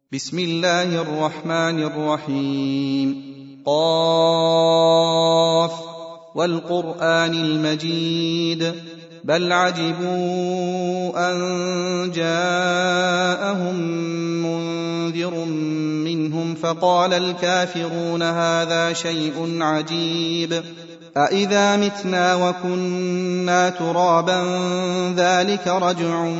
بسم الله الرحمن الرحيم. قاف والقرآن المجيد بل عجبوا أن جاءهم منذر منهم فقال الكافرون هذا شيء عجيب أإذا متنا وكنا ترابا ذلك رجع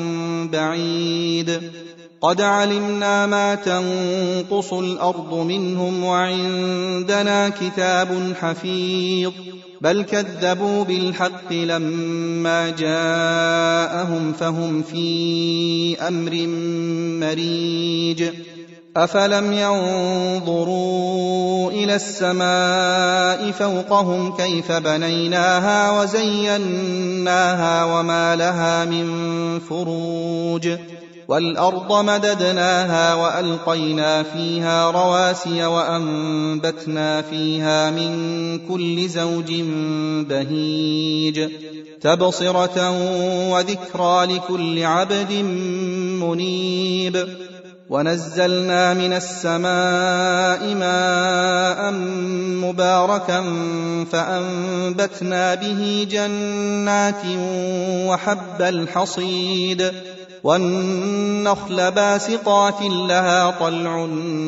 بعيد قد علمنا ما تنقص الأرض منهم وعندنا كتاب حفيظ بل كذبوا بالحق لما جاءهم فهم في أمر مريج أفلم ينظروا إلى السماء فوقهم كيف بنيناها وزيناها وما لها من فروج والأرض مددناها وألقينا فيها رواسي وأنبتنا فيها من كل زوج بهيج تبصرة وذكرى لكل عبد منيب ونزلنا من السماء ماء مباركا فأنبتنا به جنات وحب الحصيد والنخل باسقات لها طلع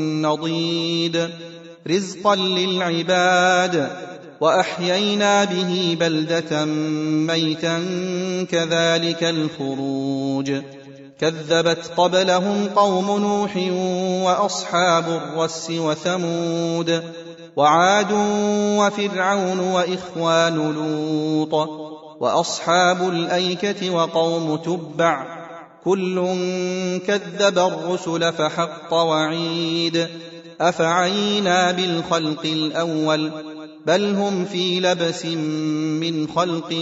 نضيد رزقا للعباد وأحيينا به بلدة ميتا كذلك الخروج كذبت قبلهم قوم نوح وأصحاب الرس وثمود وعاد وفرعون وإخوان لوط وأصحاب الأيكة وقوم تبع كل كذب الرسل فحق وعيد أفعينا بالخلق الأول بل هم في لبس من خلق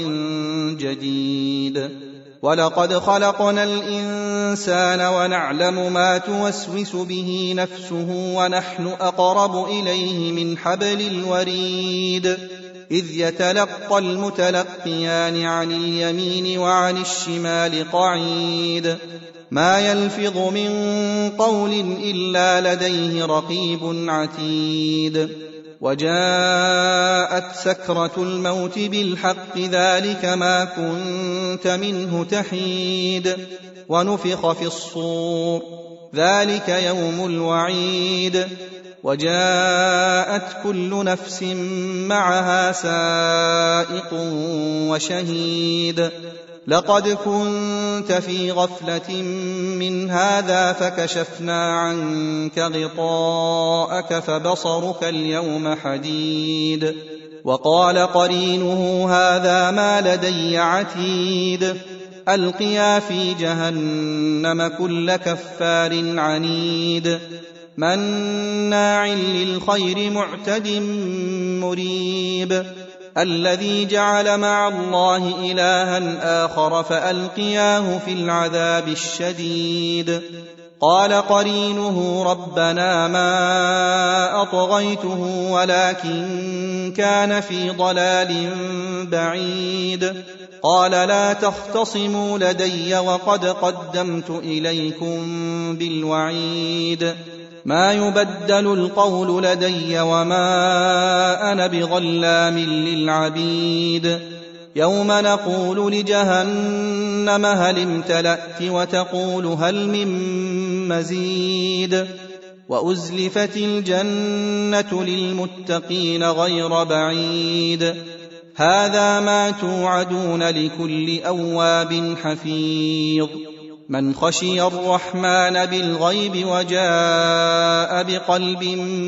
جديد ولقد خلقنا الإنسان ونعلم ما توسوس به نفسه ونحن أقرب إليه من حبل الوريد إذ يتلقى المتلقيان عن اليمين وعن الشمال قعيد ما يلفظ من قول إلا لديه رقيب عتيد وجاءت سكرة الموت بالحق ذلك ما كنت منه تحيد ونفخ في الصور ذلك يوم الوعيد وجاءت كل نفس معها سائق وشهيد لقد كنت في غفلة من هذا فكشفنا عنك غطاءك فبصرك اليوم حديد وقال قرينه هذا ما لدي عتيد ألقيا في جهنم كل كفار عنيد مناع للخير معتد مريب الذي جعل مع الله إلها آخر فألقياه في العذاب الشديد قال قرينه ربنا ما أطغيته ولكن كان في ضلال بعيد قال لا تختصموا لدي وقد قدمت إليكم بالوعيد ما يبدل القول لدي وما أنا بظلام للعبيد يوم نقول لجهنم هل امتلأت وتقول هل من مزيد وأزلفت الجنة للمتقين غير بعيد هذا ما توعدون لكل أواب حفيظ من خشي الرحمن بالغيب وجاء بقلب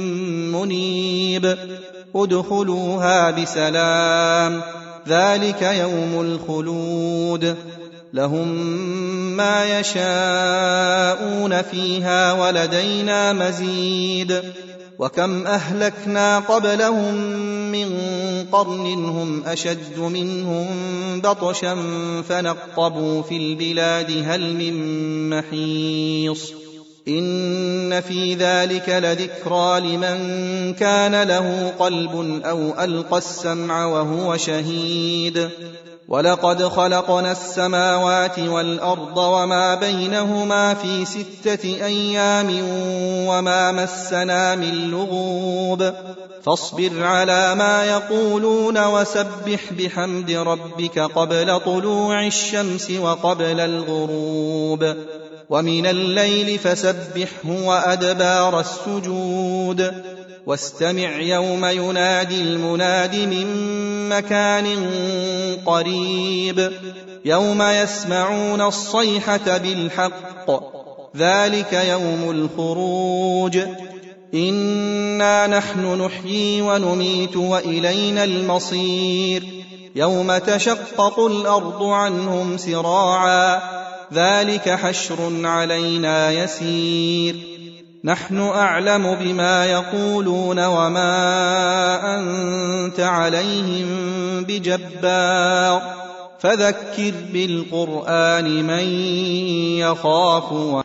منيب ادخلوها بسلام ذلك يوم الخلود لهم ما يشاءون فيها ولدينا مزيد وكم أهلكنا قبلهم من قرن هم أشد منهم بطشا فنقبوا في البلاد هل من محيص إن في ذلك لذكرى لمن كان له قلب أو ألقى السمع وهو شهيد ولقد خلقنا السماوات والأرض وما بينهما في 6 أيام وما مسنا من لغوب فاصبر على ما يقولون وسبح بحمد ربك قبل طلوع الشمس وقبل الغروب ومن الليل فسبحه وأدبار السجود واستمع يوم ينادي المناد من مكان قريب يوم يسمعون الصيحة بالحق ذلك يوم الخروج إنا نحن نحيي ونميت وإلينا المصير يوم تشقق الأرض عنهم سراعا ذلك حشر علينا يسير نحن أعلم بما يقولون وما أنت عليهم بجبار فذكر بالقرآن من يخاف